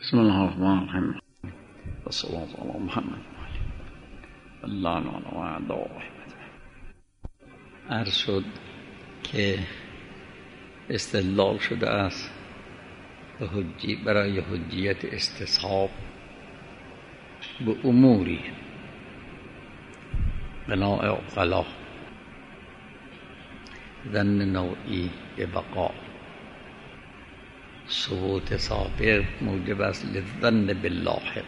بسم الله الرحمن الرحیم و صلی الله علی محمد الله نعم. عرض شد که استدلال شده است برای حجیت استصحاب به اموری بناء عقلا، ظن نوعی به بقا، ثبوت سابق موجب است للظن باللاحق.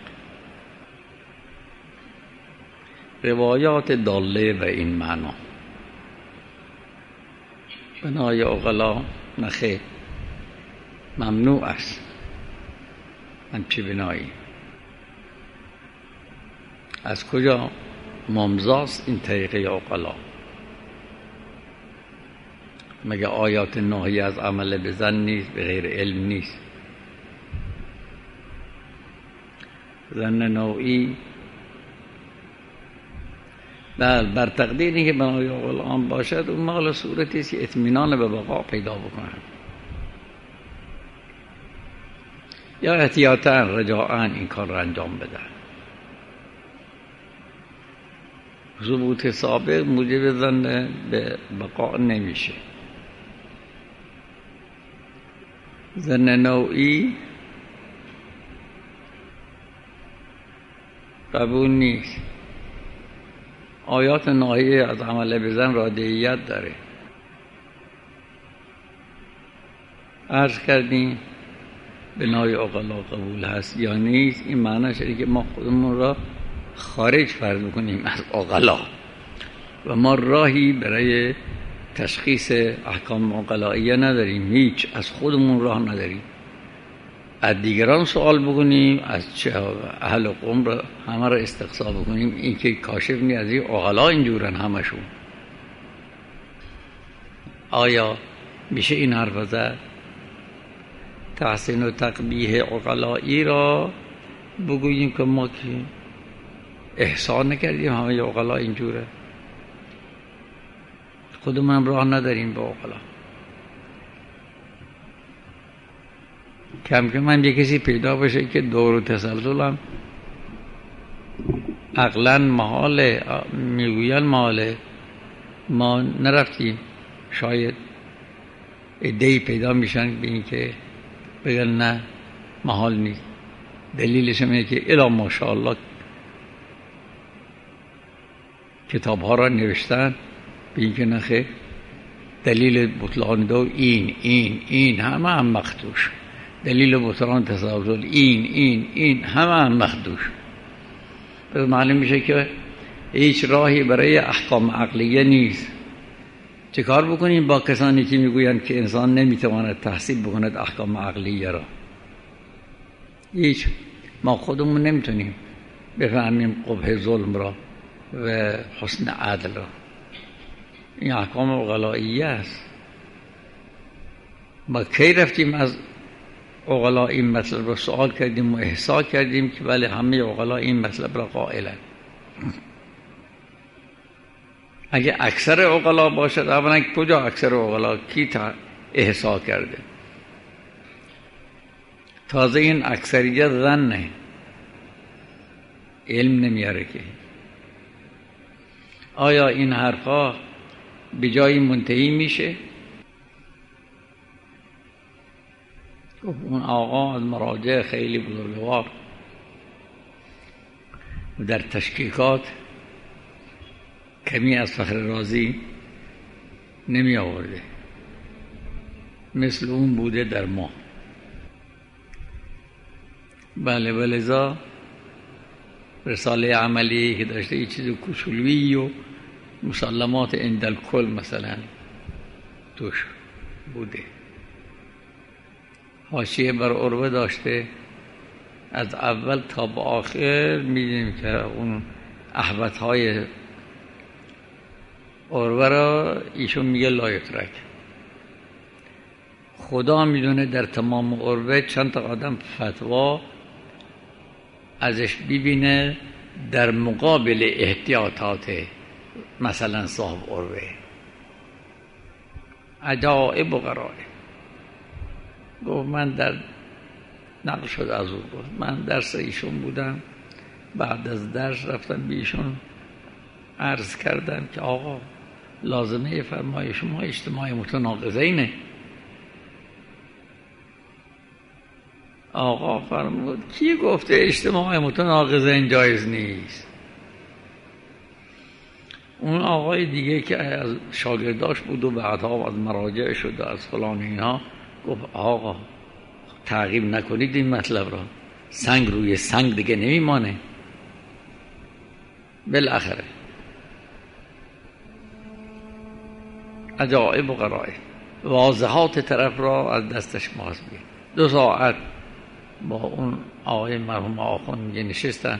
روایات داله و این معنا بنای عقلا نخیر ممنوع است. همچی بنایی از کجا ممزاست این طریقه عقلا؟ مگه آیات ناهی از عمل به ظن نیست؟ به غیر علم نیست؟ ظن نوعی بر تقدیری که بنای عقلا باشد اون مال صورتی است که اطمینان به بقا پیدا بکنند یا احتیاطاً رجاءاً این کار را انجام بدن. ثبوت سابق موجب ظن به بقا نمیشه. ظن نوعی قبول نیست. آیات ناهیه از عمل به ظن رادعیت داره. عرض کردیم بنای عقلا قبول هست یا نیست. این معنیش اینه که ما خودمون را خارج فرض کنیم از عقلا و ما راهی برای تشخیص احکام عقلائیه نداریم. هیچ، از خودمون راه نداریم. از دیگران سوال بکنیم، از چه اهل قوم را همه را استقصا بکنیم. این که کاشف نیست از این عقلا اینجورن همشون. آیا میشه این حرف زد؟ تحسین و تقبیح عقلایی را بگوییم که ما که احسان نکردیم همه عقلا اینجوره، خودمون راه نداریم به عقلا. کم کم هم یه کسی پیدا باشه که دور و تسلسل هم عقلا محاله، میگوین محاله، ما نرفتیم. شاید عده‌ای پیدا میشن به این که بگن نه محال نیست. دلیلش اینه که الا ماشاءالله کتاب ها را نوشتن به این که نخیر دلیل بطلان دو این همه هم مخدوش، دلیل بطلان تسلسل این همه هم مخدوش. پس معلوم میشه که هیچ راهی برای احکام عقلیه نیست. چه کار بکنیم با کسانی که میگویند که انسان نمیتواند تحصیل بکند احکام عقلیه را؟ هیچ، ما خودمون نمیتونیم بفهمیم قبح ظلم را و حسن عدل را. این احکام عقلائیه است. ما کی رفتیم از عقلا این مطلب را سوال کردیم و احسا کردیم که بله همه عقلا این مطلب را قائلند؟ اگه اکثر عقلا باشد اولا کجا اکثر عقلا کی احسا کرده؟ تازه این اکثریت ظنه، علم نمیاره که. آیا این حرفا به جایی منتهی میشه؟ اون آقا از مراجع خیلی بزرگوار و در تشکیکات کمی از فخر رازی نمی آورده، مثل اون بوده در ما. بله ولذا رساله عملی که داشته یه چیز کسولوی و مسلمات عند الکل مثلا توش بوده. حاشیه بر عروه داشته. از اول تا به آخر میدونیم که اون احوطهای عروه را ایشون میگه لایترک. خدا میدونه در تمام عروه چند تا آدم فتوا ازش ببینه در مقابل احتیاطات مثلا صاحب عروه. عجائب و غرائب. گفت من در نقل شد از او بود. من درس ایشون بودم، بعد از درس رفتم به ایشون عرض کردم که آقا لازمه فرمای شما اجتماع متناقضینه. آقا فرمود کی گفته اجتماع متناقضین جایز نیست؟ اون آقای دیگه که از شاگرداش بود و بعدها از مراجع شد و از فلان اینها گفت آقا تعقیب نکنید این مطلب را، سنگ روی سنگ دیگه نمیمانه. بالاخره عجائب و غرایب واضحات طرف را از دستش باز بید. 2 ساعت با اون آقای مرحوم آخوند نشستن،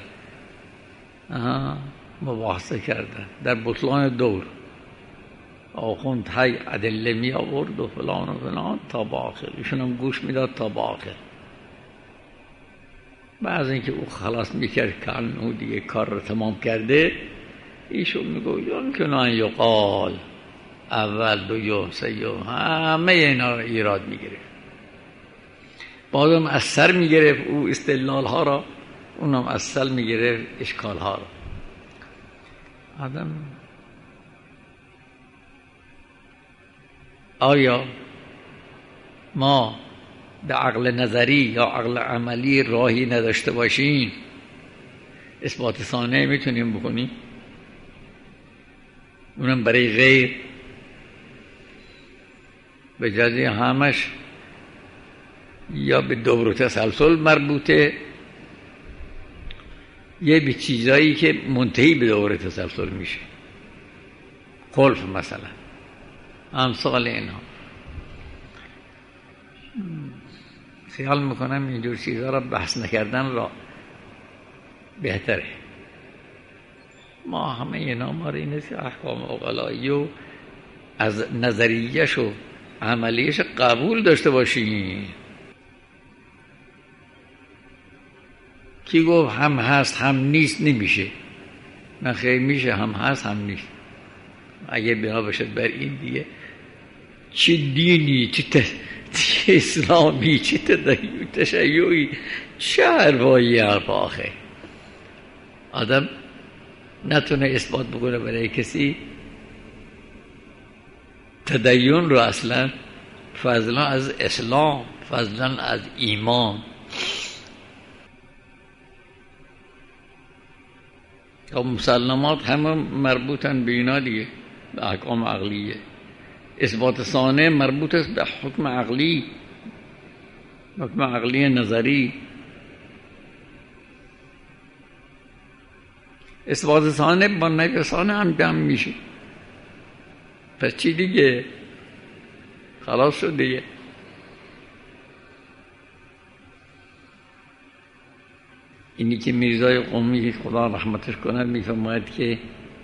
مباحثه کردن در بطلان دور. آخوند هی ادله می آورد و فلان و فلان تا با آخر، ایشون هم گوش میداد تا با آخر. بعد اینکه او خلاص میکرد که او دیگه کار رو تمام کرده، ایشون میگوید یمکن ان یقال اول 2 3 همه اینا رو ایراد میگرفت. بعدم از سر میگرفت او استدلال ها را، اونم از سر میگرفت اشکال ها را. آدم آیا ما به عقل نظری یا عقل عملی راهی نداشته باشیم اثبات ثانیه میتونیم بکنیم؟ اونم برای غیر، به جزی همش یا به دور و تسلسل مربوطه یه به چیزایی که منتهی به دور تسلسل میشه، خلف مثلا، امثال اینها. خیال میکنم اینجور چیزها را بحث نکردن را بهتره. ما همه اینا ما را اینه که احکام عقلایی و از نظریهش و عملیش قبول داشته باشیم. کی گفت هم هست هم نیست؟ نمیشه. نه خیلی میشه، هم هست هم نیست. اگه بنا باشد بر این دیگه چه دینی، چه اسلامی، چه تشیعی، چه حرفایی حرف آخه آدم نتونه اثبات بکنه برای کسی تدین رو اصلا، فضلا از اسلام، فضلا از ایمان. مسلمات همه مربوطن به اینا دیگه، به احکام عقلیه. اثبات ثانیه مربوط است به حکم عقلی، حکم عقلی نظری. اثبات ثانیه با نفی ثانیه هم جمع میشه. پس چی دیگه؟ خلاص شد دیگه. اینی که میرزای قمی خدا رحمتش کنه میفرماید که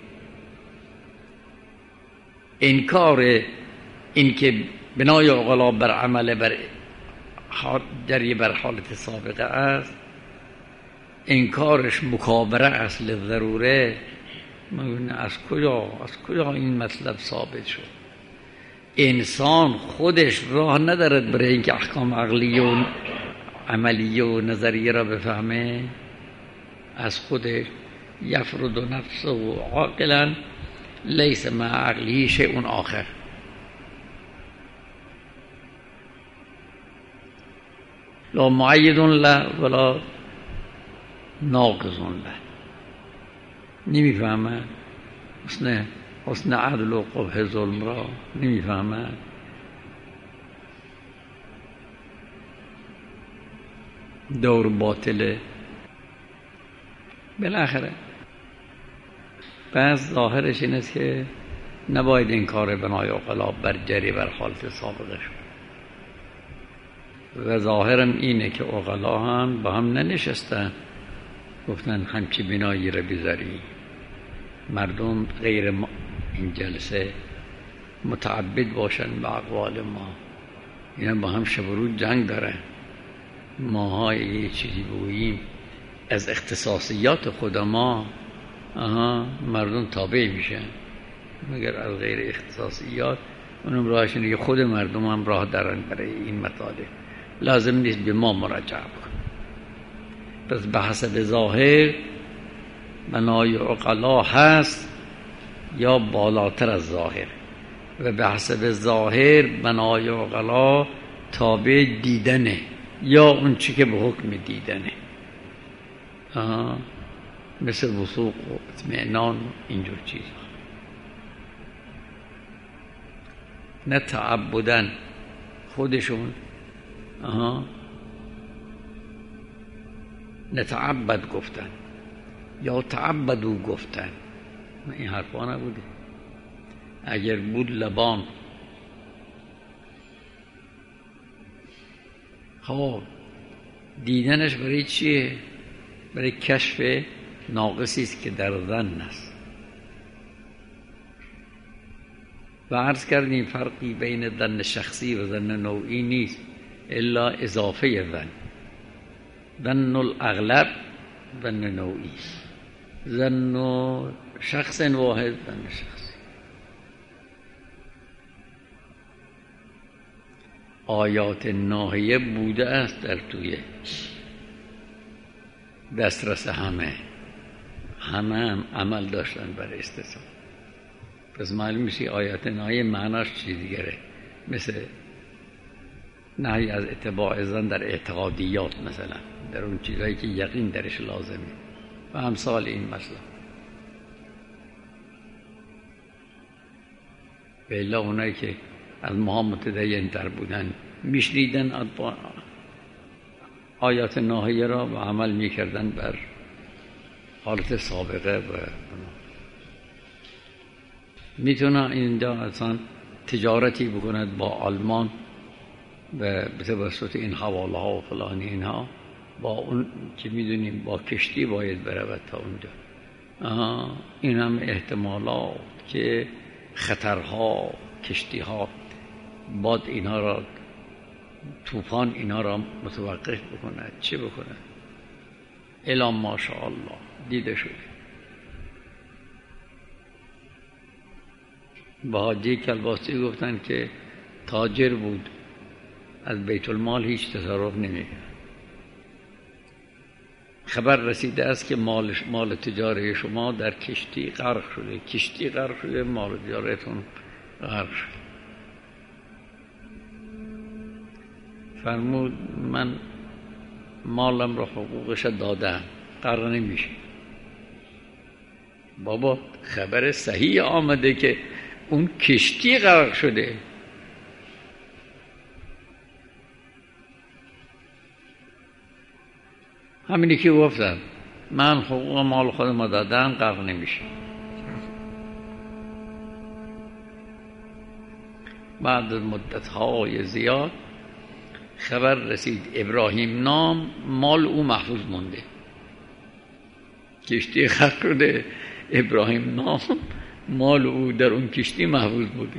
انکار این که بنای عقلا بر عمل بر جری بر حالت سابقه است، انکارش مکابره اصل ضروره. از کجا این مطلب ثابت شد؟ انسان خودش راه ندارد برای اینکه احکام عقلی و عملی و نظریه را بفهمه. از خودش یفرد و نفسه و عاقلا لیس مع عقلی شیء آخر. لا معید له ولا ناقض له. نمیفهمه حسن عدل و قبح ظلم را نمیفهمه. دور باطله. بالاخره پس ظاهرش این است که نباید این کار بنای عقلا بر جری بر حالت سابقه شد. و ظاهرم اینه که عقلا هم با هم ننشستن گفتن همچی بنایی را بذاری. مردم غیر این جلسه متعبد باشن به اقوال ما. اینا با هم شب و روز جنگ دارن. ماها یه چیزی بگوییم از اختصاصیات خود ما مردم تابع میشن، مگر از غیر اختصاصیات اونم راهش اینه که خود مردم هم راه دارن برای این مطالب. لازم نیست به ما مراجعه بکن. پس به حسب ظاهر بنای عقلا هست یا بالاتر از ظاهر، و به حسب ظاهر بنای عقلا تابع دیدنه یا اون چی که به حکم دیدنه، مثل وثوق و اطمئنان و اینجور چیزا. نه تعبدن خودشون نتعبد گفتن یا تعبدو گفتن، این حرفا نبوده. اگر بود لبان خب دیدنش برای چیه؟ برای کشف ناقصی است که در ظن است. و عرض کردیم فرقی بین ظن شخصی و ظن نوعی نیست الا اضافه ظن. ظن الاغلب ظن نوعی، ظن شخص واحد ظن شخصی. آیات ناهیه بوده است در توی دسترس همه هم عمل داشتن برای استثناء. پس معلوم میشه آیات ناهیه معناش چیز دیگره، مثل نهی از اتباع ظن در اعتقادیات، مثلا در اون چیزایی که یقین درش لازمه و امثال این مثلا. بلا اونایی که از ما متدین تر بودن میشنیدن آیات ناهیه را و عمل میکردن بر حالت سابقه و میتونه اینجا اصلا تجارتی بکند با آلمان و به توسط این حواله ها و فلان اینها، با اون که میدونیم با کشتی باید برود تا اونجا. این هم احتمالات که خطرها، کشتی ها باد اینا را، طوفان اینا را متوقف بکند، چه بکند؟ الا ماشاءالله دیده شده. با حاجی کلباسی گفتن که تاجر بود، از بیت المال هیچ تصرف نمی‌کرد. خبر رسیده است که مال تجاری شما در کشتی غرق شده، کشتی غرق شده، مال تجارتون غرق شده. فرمود من مالم را حقوقش دادم، غرق نمیشه. بابا خبر صحیح آمده که اون کشتی غرق شده. همینی که گفتم من حقوق مال خودم دادم، غرق نمیشه. بعد از مدت‌های زیاد خبر رسید ابراهیم نام مال او محفوظ مونده، کشتی غرق شده، ابراهیم نام مال او در اون کشتی محفوظ بوده.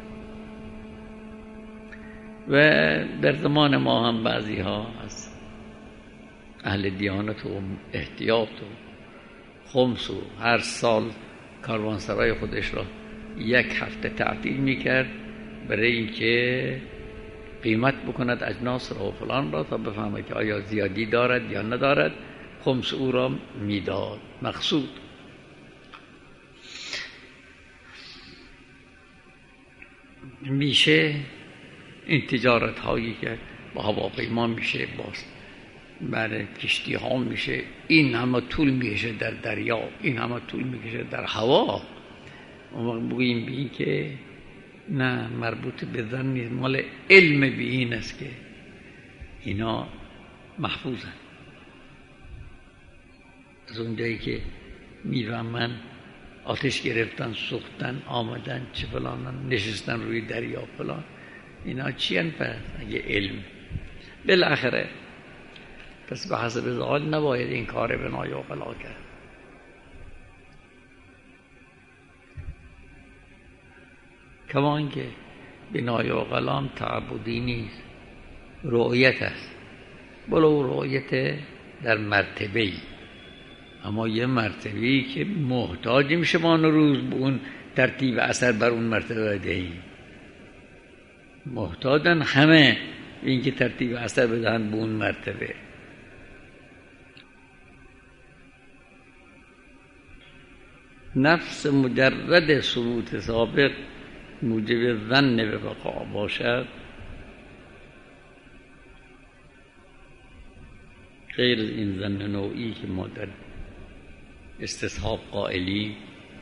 و در زمان ما هم بعضی ها از اهل دیانت و احتیاط و خمس و هر سال کاروانسرای خودش را 1 هفته تعطیل میکرد برای اینکه قیمت بکند اجناس را و فلان را تا بفهمه که آیا زیادی دارد یا ندارد، خمس او را میداد. مقصود میشه این تجارت هایی که با هواپیما میشه، باز برای کشتی ها میشه، این همه طول میکشه در دریا، این همه طول میکشه در هوا. اون وقت بگوییم به این که نه، مربوط به ظن نیست، مال علم به این است که اینا محفوظن. از اونجایی که میفهمن آتش گرفتن، سوختن، آمدن، چه فلان، نشستن روی دریا فلان، اینا چی هن پس اگه علم؟ بالاخره پس به حسب ظاهر نباید این کار بنای عقلا کرد. کما اینکه بنای عقلا تعبدی نیست، رؤیت است. بلو رؤیت در مرتبه‌ای، اما یه مرتبه‌ای که محتاجیم شبان روز به اون ترتیب اثر بر اون مرتبه دهیم. محتاجن همه این که ترتیب اثر بدهن به اون مرتبه. نفس مجرد ثبوت سابق موجب ظن به بقا باشد، غیر از این ظن نوعی که ما در استصحاب قائلیم،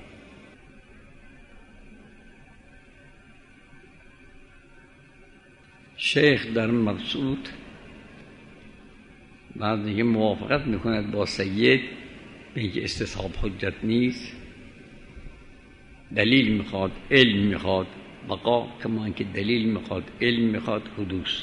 شیخ در مقصود بعد دیگه موافقت میکند با سید به اینکه استصحاب حجت نیست، دلیل میخواد، علم میخواد، بقا کما اینکه دلیل میخواد، علم میخواد، حدوث.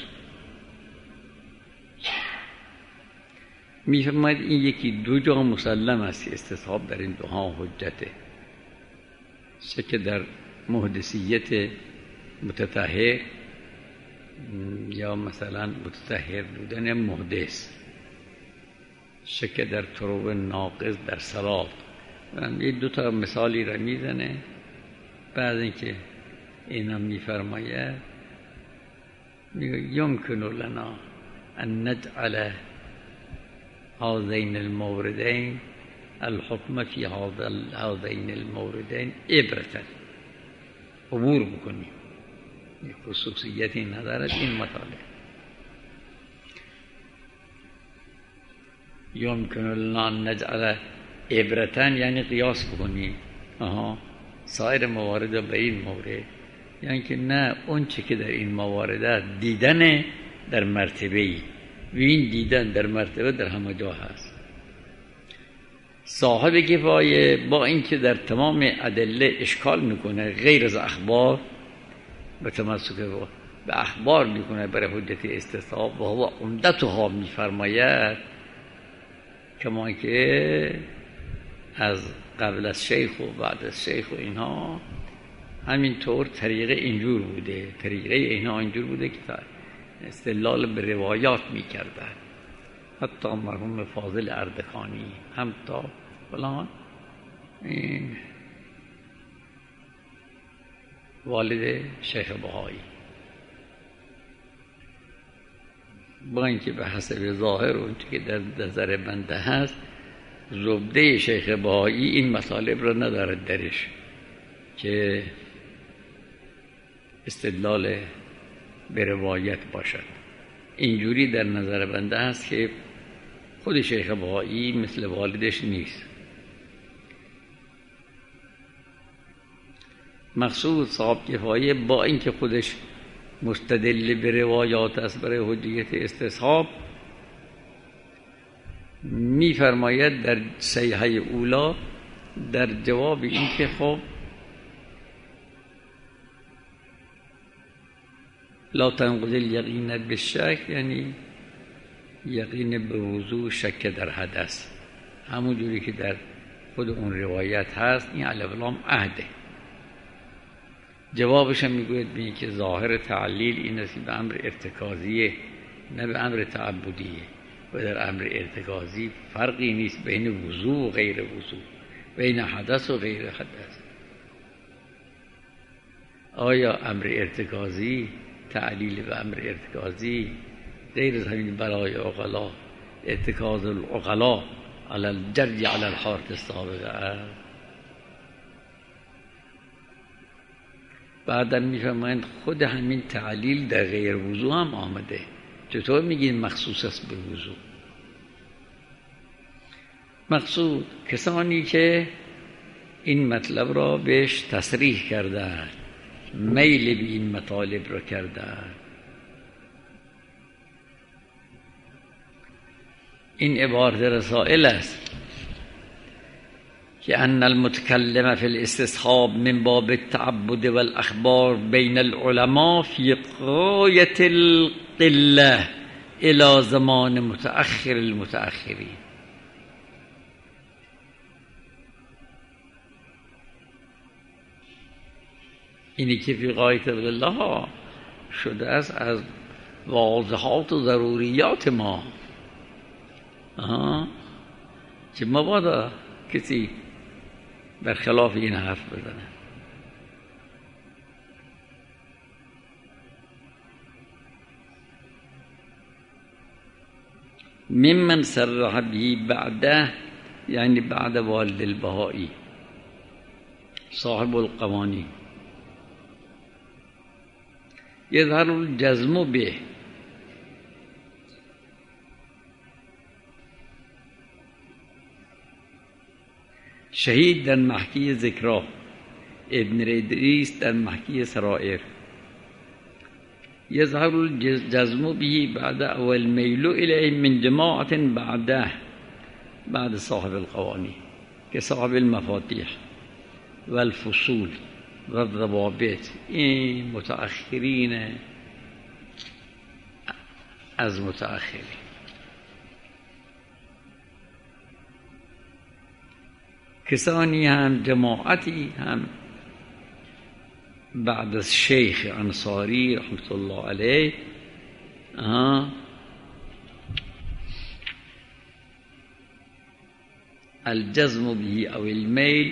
میفرماید این یکی دو جا مسلم است که استصحاب در این دوها حجته، چه که در محدثیت متطهر یا مثلا متطهر بودن محدث، چه که در طرق ناقض در صلات. یه دو تا مثالی را میزنه، بعد اینکه اینا میفرماید یمکن لنا ان نجعل هذین الموردین الحکم فی هذین الموردین عبرة، عبور بکنیم، خصوصیتی ندارد این مطالب. یمکن لنا ان نجعل عبرة یعنی قیاس بکنیم سایر موارد به این مورد، یعنی که نه اون چه که در این موارد دیدن در مرتبه‌ای و این دیدن در مرتبه در همه جا هست. صاحب کفایه با اینکه در تمام ادله اشکال میکنه غیر از اخبار به تمسک به اخبار میکنه برای حجت استصحاب، و هو عمدتها میفرماید کما که از قبل از شیخ و بعد از شیخ و اینها همینطور طریقه اینجور بوده، طریقه اینها اینجور بوده که استدلال به روایات میکردن. حتی مرحوم فاضل اردکانی هم تا فلان این والد شیخ بهایی، با اینکه به حسب ظاهر اون که در نظر بنده هست زبده شیخ بهایی این مطالب را ندارد درش که استدلال به روایت باشد. اینجوری در نظر بنده هست که خود شیخ بهایی مثل والدش نیست. مقصود صاحب کفایه با اینکه خودش مستدل به روایات است برای حجیت استصحاب، میفرماید در صیحه اولا در جواب این که خب لا تنقض الیقین بالشک، یعنی یقین به وضوع شک در حدث، همون جوری که در خود اون روایت هست، این علی الام عهده. جوابش هم میگوید به این که ظاهر تعلیل این است به امر ارتکازیه نه به امر تعبدیه، و در امر ارتکازی فرقی نیست بین وضوع و غیر وضوع، بین حدث و غیر حدث. آیا امر ارتکازی تعلیل به امر ارتکازی غیر از همین برای عقلا ارتکاز العقلا علی الجری علی الحارت السابقه است؟ بعدم میفهمند خود همین تعلیل در غیر وضوع هم آمده، چطور میگین مخصوص است به وضوع؟ مقصود کسانی که این مطلب را بهش تصریح کردند، میل به این مطالب را کردند. این عبارت رسائل است که ان المتکلم فی الاستصحاب من باب التعبد والاخبار بین العلماء فی غایت القله الى زمان متأخر المتأخرین. اینی که فی غایت القله ها شده است از واضحات و ضروریات ما، که مبادا کسی برخلاف این حرف بزنه. ممن صرح به بعده، یعنی بعد والد البهایی، صاحب القوانین. یظهر الجزم به، شهید در محکی ذکرا، ابن ادریس در محکی سرائر. یظهر الجزم به بعد اول میل الیه من جماعت بعد صاحب القوانین که صاحب المفاتیح و الفصول و الضوابط. این متأخرین از متأخرین. کسانی هم جماعتی هم بعد از شیخ انصاری رحمت الله علیه الجزم به او المیل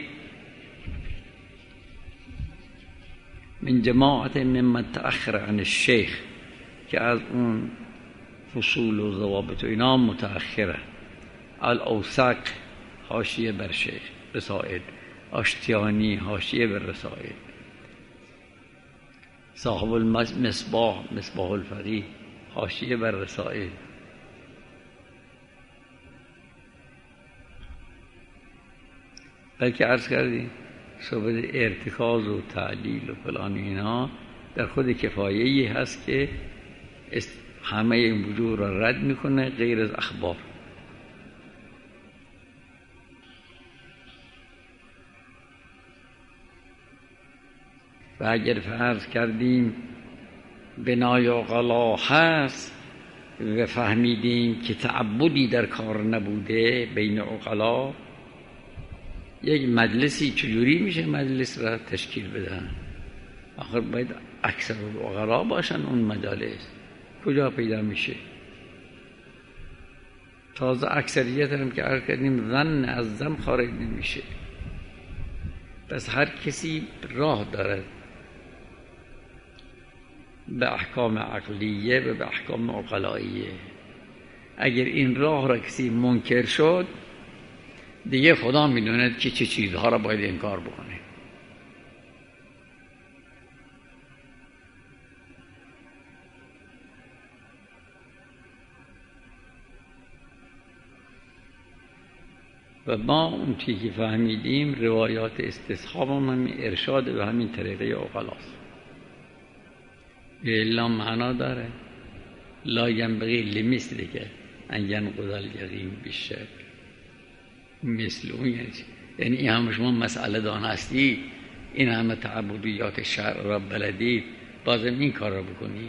من جماعت ممن تأخر عن الشیخ، که از اون فصول و ضوابط و اینا متأخره. الاوثق حاشیه بر شیخ رسائل، آشتیانی حاشیه بر رسائل، صاحب مصباح الفقیه حاشیه بر رسائل. بلکه عرض کردیم صحبت ارتکاز و تعلیل و فلان اینا در خود کفایه‌ای هست که همه این وجوه را رد میکنه غیر از اخبار. و اگر فرض کردیم بنای عقلا هست و فهمیدیم که تعبدی در کار نبوده بین عقلا، یک مجلسی چجوری میشه مجلس را تشکیل بدن؟ آخر باید اکثر عقلا باشن اون مجالس، کجا پیدا میشه؟ تازه اکثریت هم که عرض کردیم ظن از ظن خارج نمیشه. پس هر کسی راه دارد به احکام عقلیه و به احکام عقلاییه. اگر این راه را کسی منکر شد دیگه خدا میدوند که چه چیزها را باید انکار بکنه. و ما اون چیزی که فهمیدیم روایات استصحاب هم ارشاد به همین طریقه عقلاست. الا معنا داره لا ینبغی لمثلک ان ینقض الیقین بالشک. مثل اون یعنی این همه شما مسئله دان هستی، این همه تعبدیات شرع را بلدید، بازم این کار را بکنید.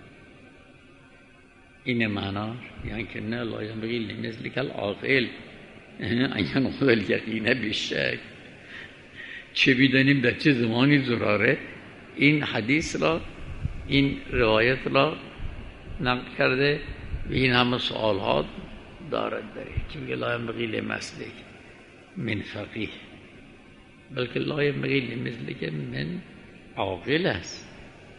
این معنا یعنی که نه لا ینبغی لمثلک العاقل ان ینقض الیقین بالشک. چه بیدانیم در چه زمانی ضراره این حدیث را، این روایت را نقل کرده و این همه سوالات دارد داره که میگه لا ینبغی لمثلک من فقیه، بلکه لا ینبغی لمثلک من عاقل است.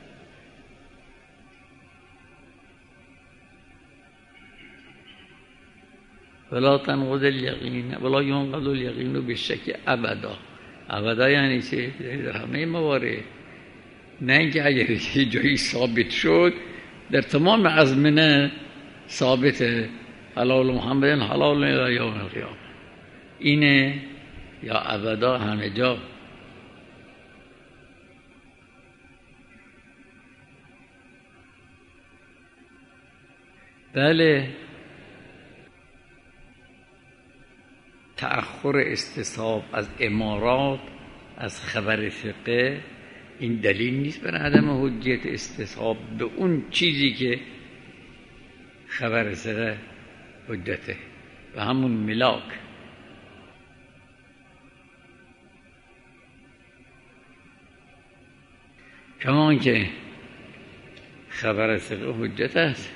ولا تنقض الیقین ولا ینقض الیقین بالشک ابدا. ابدا یعنی چه؟ در همه موارد، نه اینکه اگر یه جایی ثابت شد در تمام ازمنه ثابته حلال محمد حلال الی یوم القیامه، اینه یا ابدا همه جا. بله تأخر استصحاب از امارات از خبر فقه این دلیل نیست بر عدم حجیت استصحاب به اون چیزی که خبر فقه حجته و همون ملاک. کمان که خبر فقه حجت است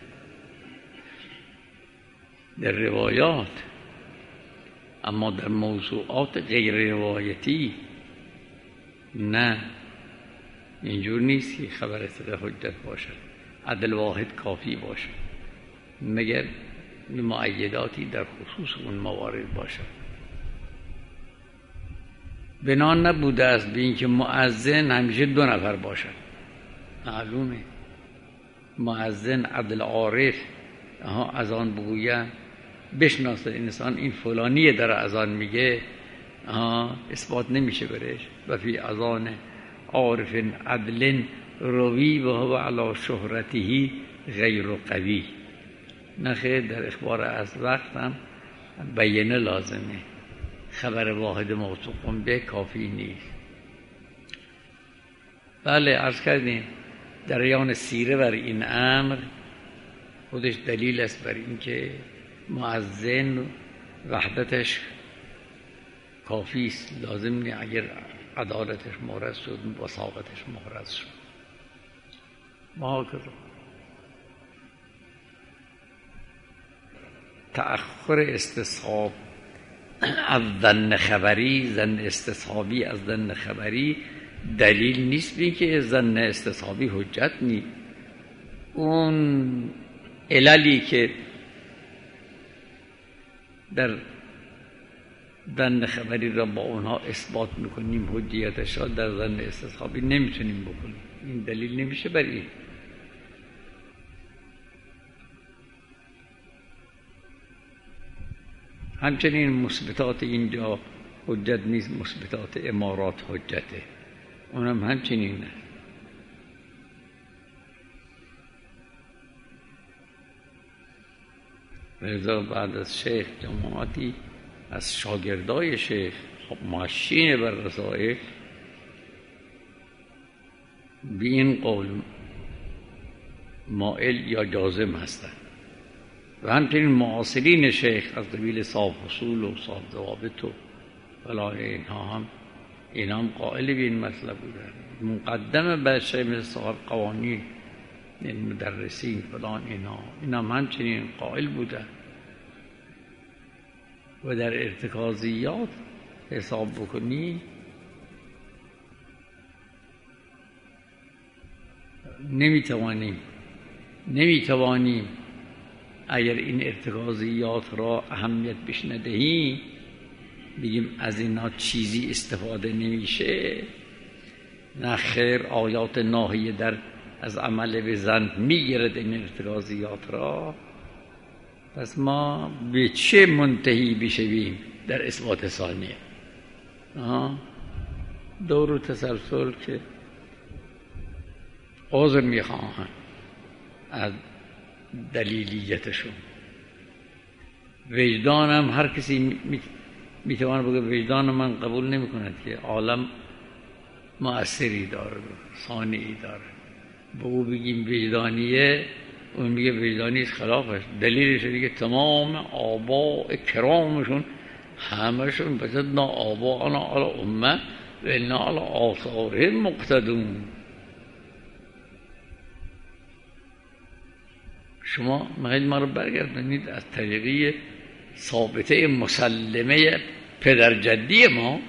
در روایات، اما در موضوعات غیر روایتی نه، اینجور نیست که خبر فقه حجت باشد. عدل واحد کافی باشد مگر معیداتی در خصوص اون موارد باشد. بنا نبوده است به اینکه مؤذن همیشه 2 نفر باشد. معلومه مؤذن عدل عارف اذان بگوید بشناسه انسان این فلانیه داره اذان میگه، اثبات نمیشه برش. و فی اذان عارف عدل روی و هو علی شهرته غیر قوی. نخیر در اخبار از وقت هم بیانه لازمه، خبر واحد موثوق به کافی نیست. بله عرض کردیم جریان سیره بر این امر خودش دلیل است بر اینکه مؤذن وحدتش کافی است، لازم نیست اگر عدالتش محرز شد وثاقتش محرز شد. ما تأخر استصحاب از ظن خبری، ظن استصحابی از ظن خبری دلیل نیست به اینکه ظن استصحابی حجت نیست. اون عللی که در ظن خبری را با اونها اثبات میکنیم حجیتش را در ظن استصحابی نمیتونیم بکنیم. این دلیل نمیشه بر این. همچنین مثبتات اینجا حجت نیست، مثبتات امارات حجته، اونم همچنین نه. لذا بعد از شیخ جماعتی از شاگردای شیخ ماشین بر رسائل به این قول مائل یا جازم هستند و همچنین معاصرین شیخ از قبیل صاحب حصول و صاحب ضوابط و فلان اینا هم قائل به این مطلب بودن. مقدم بر شیخ مثل صاحب قوانین مدرسین فلان اینا هم همچنین قائل بودن. و در ارتکازیات حساب بکنی نمیتوانیم اگر این ارتکازیات را اهمیت بهش ندهیم بگیم از اینا چیزی استفاده نمیشه. نه خیر، آیات ناهیه در از عمل به ظن میگیرد این ارتکازیات را. پس ما به چه منتهی بشویم در اثبات ثانیه؟ دور و تسلسل که عذر میخواهند از دلیلیتشون. وجدانم هر کسی میتواند بگه وجدان من قبول نمی کند که عالم مؤثری داره، صانعی داره. به او بگیم وجدانیه، اون میگه وجدانی خلافش. دلیلش دیگه تمام آباء کرامشون همشون بزدنا آباءنا علی امه و انا علی آثارهم مقتدون. شما میخواید ما رو برگردونید از طریقی ثابته مسلمه پدر جدی ما.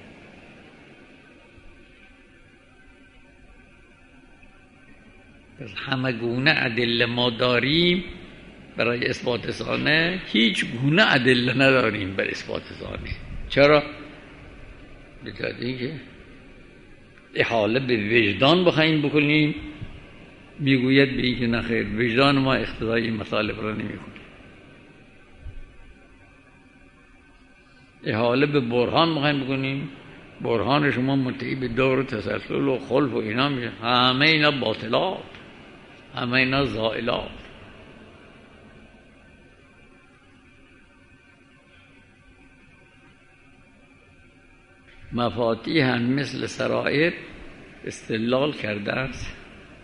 پس همه گونه ادله ما داریم برای اثبات ثانیه، هیچ گونه ادله نداریم برای اثبات ثانیه. چرا؟ بخاطر اینکه احاله به وجدان بخوایم بکنیم میگوید به اینکه نخیر، وجدان ما اقتضای این مطالب را نمیکنه. احاله به برهان بخوایم بکنیم، برهان شما منتهی به دور و تسلسل و خلف و اینا میشه. همه اینا باطلات، همه اینا زائلات. مفاتیح هم مثل سرائر استدلال کرده است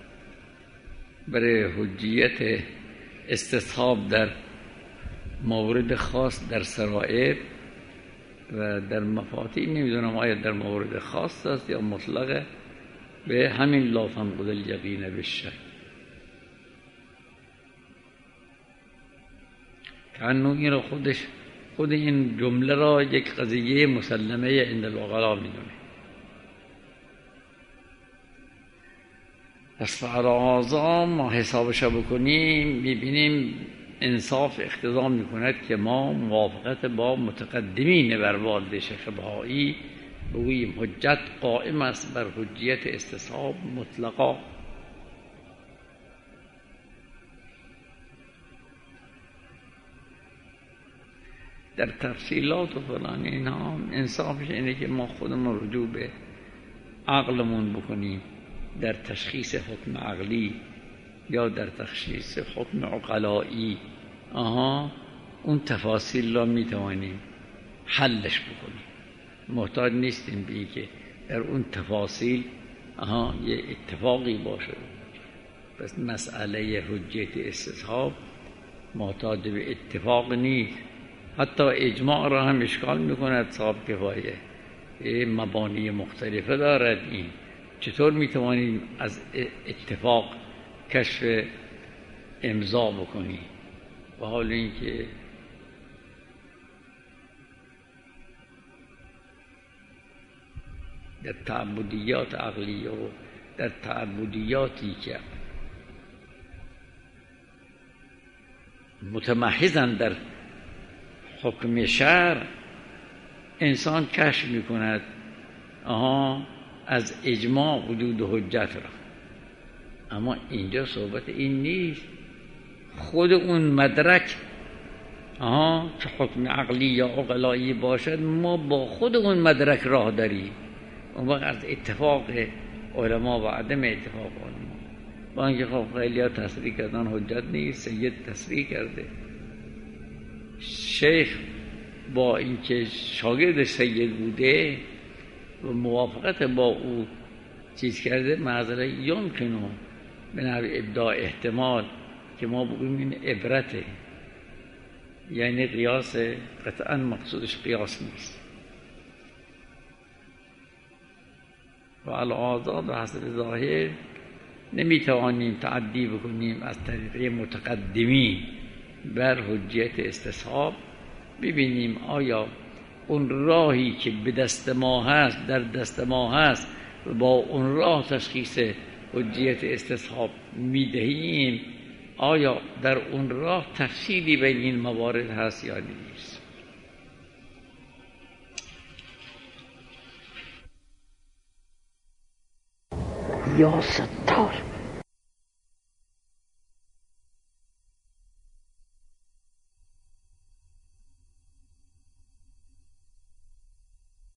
برای حجیت استصحاب در مورد خاص در سرائر و در مفاتیح. نمیدونم آیا در مورد خاص است یا مطلقه. به همین لا تنقض الیقین بالشک. کانو این را خود این جمله را یک قضیه مسلمه عند العقلا میدونه. پس فرازا ما حسابش بکنیم میبینیم انصاف اقتضا میکند که ما موافقت با متقدمین بر والد شیخ بهایی بگوییم حجت قائم است بر حجیت استصحاب مطلقا. در تفصیلات و فلان اینها انصافش اینه که ما خودمون رجوع به عقلمون بکنیم در تشخیص حکم عقلی یا در تشخیص حکم عقلایی. اون تفاصیل را میتوانیم حلش بکنیم، محتاج نیستیم به که در اون تفاصیل یه اتفاقی باشه. پس مسئله حجیت استصحاب محتاج به اتفاق نیست. حتی اجماع را هم اشکال میکند صاحب کفایه، مبانی مختلفه دارد. این چطور میتوانیم از اتفاق کشف امضا بکنیم؟ و حال اینکه در تعبدیات عقلیه و در تعبدیاتی که متمحضن در حکم شرع انسان کشف میکند از اجماع حدود حجت را. اما اینجا صحبت این نیست. خود اون مدرک که حکم عقلی یا عقلایی باشد، ما با خود اون مدرک راه داریم. اون وقت از اتفاق علما و عدم اتفاق علما، با اینکه خب خیلی ها تصریح کردن حجت نیست، سید تصریح کرده. شیخ با اینکه شاگرد سید بوده و موافقت با او چیز کرده، معذرت یمکنه به نحو ابداع احتمال که ما بگوییم این عبرته، یعنی قیاس قطعا مقصودش قیاس نیست. و الآزاد و حسب ظاهر نمیتوانیم تعدی بکنیم از طریقه متقدمین بر حجیت استصحاب. ببینیم آیا اون راهی که به دست ما هست، در دست ما هست، و با اون راه تشخیص حجیت استصحاب میدهیم، آیا در اون راه تفصیلی بین این موارد هست یا نیست. یا ستار